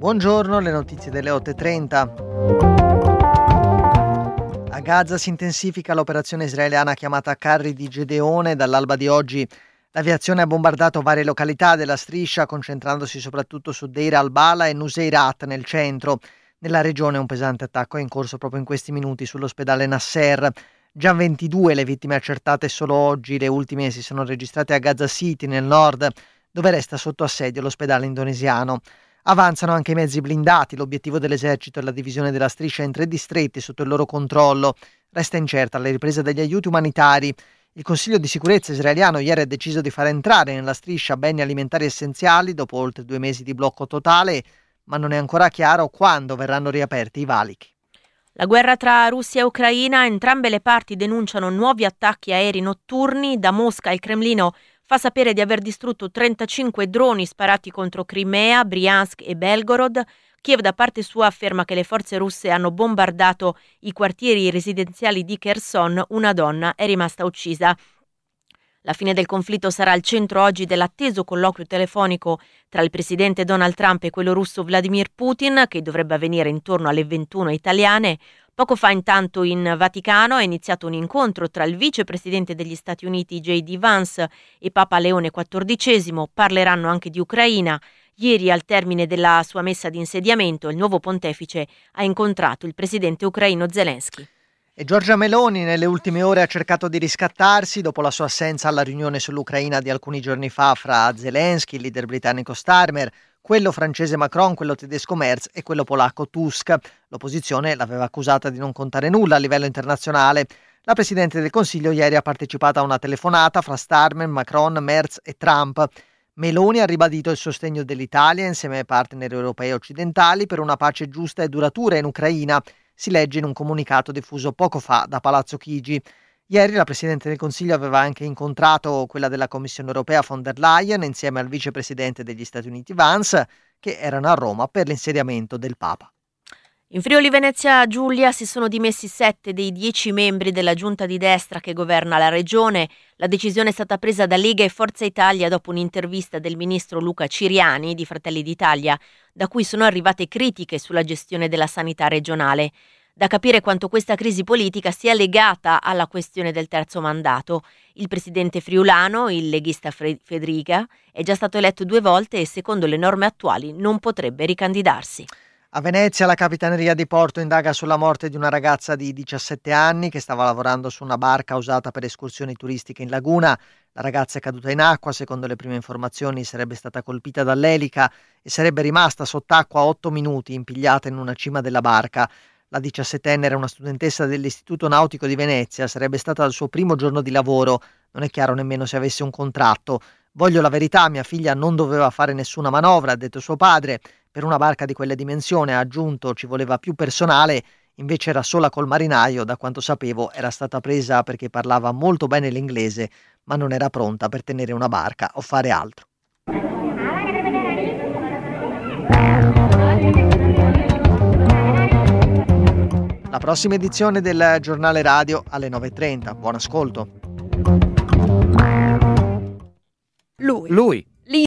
Buongiorno, le notizie delle 8:30. A Gaza si intensifica l'operazione israeliana chiamata Carri di Gedeone. Dall'alba di oggi l'aviazione ha bombardato varie località della striscia, concentrandosi soprattutto su Deir al-Bala e Nuseirat nel centro. Nella regione un pesante attacco è in corso proprio in questi minuti sull'ospedale Nasser. Già 22 le vittime accertate solo oggi, le ultime si sono registrate a Gaza City nel nord, dove resta sotto assedio l'ospedale indonesiano. Avanzano anche i mezzi blindati, l'obiettivo dell'esercito è la divisione della striscia in 3 distretti sotto il loro controllo. Resta incerta la ripresa degli aiuti umanitari. Il Consiglio di sicurezza israeliano ieri ha deciso di far entrare nella striscia beni alimentari essenziali dopo oltre 2 mesi di blocco totale, ma non è ancora chiaro quando verranno riaperti i valichi. La guerra tra Russia e Ucraina, entrambe le parti denunciano nuovi attacchi aerei notturni. Da Mosca il Cremlino fa sapere di aver distrutto 35 droni sparati contro Crimea, Briansk e Belgorod. Kiev da parte sua afferma che le forze russe hanno bombardato i quartieri residenziali di Kherson. Una donna è rimasta uccisa. La fine del conflitto sarà al centro oggi dell'atteso colloquio telefonico tra il presidente Donald Trump e quello russo Vladimir Putin, che dovrebbe avvenire intorno alle 21 italiane. Poco fa intanto in Vaticano è iniziato un incontro tra il vicepresidente degli Stati Uniti J.D. Vance e Papa Leone XIV. Parleranno anche di Ucraina. Ieri, al termine della sua messa di insediamento, il nuovo pontefice ha incontrato il presidente ucraino Zelensky. E Giorgia Meloni nelle ultime ore ha cercato di riscattarsi dopo la sua assenza alla riunione sull'Ucraina di alcuni giorni fa fra Zelensky, il leader britannico Starmer, quello francese Macron, quello tedesco Merz e quello polacco Tusk. L'opposizione l'aveva accusata di non contare nulla a livello internazionale. La Presidente del Consiglio ieri ha partecipato a una telefonata fra Starmer, Macron, Merz e Trump. Meloni ha ribadito il sostegno dell'Italia insieme ai partner europei e occidentali per una pace giusta e duratura in Ucraina. Si legge in un comunicato diffuso poco fa da Palazzo Chigi. Ieri la Presidente del Consiglio aveva anche incontrato quella della Commissione europea von der Leyen insieme al Vicepresidente degli Stati Uniti Vance, che erano a Roma per l'insediamento del Papa. In Friuli Venezia Giulia si sono dimessi 7 dei 10 membri della giunta di destra che governa la regione. La decisione è stata presa da Lega e Forza Italia dopo un'intervista del ministro Luca Ciriani di Fratelli d'Italia, da cui sono arrivate critiche sulla gestione della sanità regionale. Da capire quanto questa crisi politica sia legata alla questione del terzo mandato. Il presidente friulano, il leghista Fedriga, è già stato eletto 2 volte e secondo le norme attuali non potrebbe ricandidarsi. A Venezia la Capitaneria di Porto indaga sulla morte di una ragazza di 17 anni che stava lavorando su una barca usata per escursioni turistiche in laguna. La ragazza è caduta in acqua, secondo le prime informazioni sarebbe stata colpita dall'elica e sarebbe rimasta sott'acqua 8 minuti impigliata in una cima della barca. La 17enne era una studentessa dell'Istituto Nautico di Venezia, sarebbe stata al suo primo giorno di lavoro, non è chiaro nemmeno se avesse un contratto. Voglio la verità, mia figlia non doveva fare nessuna manovra, ha detto suo padre. Per una barca di quelle dimensioni, ha aggiunto, ci voleva più personale, invece era sola col marinaio, da quanto sapevo era stata presa perché parlava molto bene l'inglese, ma non era pronta per tenere una barca o fare altro. La prossima edizione del giornale radio alle 9:30. Buon ascolto. Lui.